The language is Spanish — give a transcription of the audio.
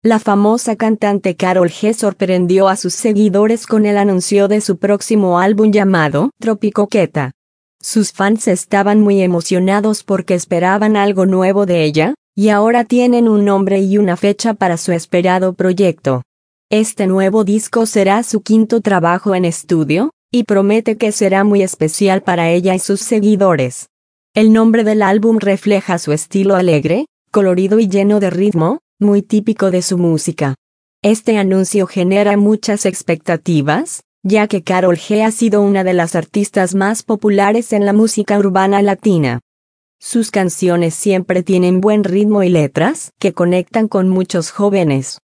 La famosa cantante Karol G sorprendió a sus seguidores con el anuncio de su próximo álbum llamado Tropicoqueta. Sus fans estaban muy emocionados porque esperaban algo nuevo de ella, y ahora tienen un nombre y una fecha para su esperado proyecto. Este nuevo disco será su quinto trabajo en estudio, y promete que será muy especial para ella y sus seguidores. El nombre del álbum refleja su estilo alegre, colorido y lleno de ritmo, muy típico de su música. Este anuncio genera muchas expectativas, ya que Karol G ha sido una de las artistas más populares en la música urbana latina. Sus canciones siempre tienen buen ritmo y letras que conectan con muchos jóvenes.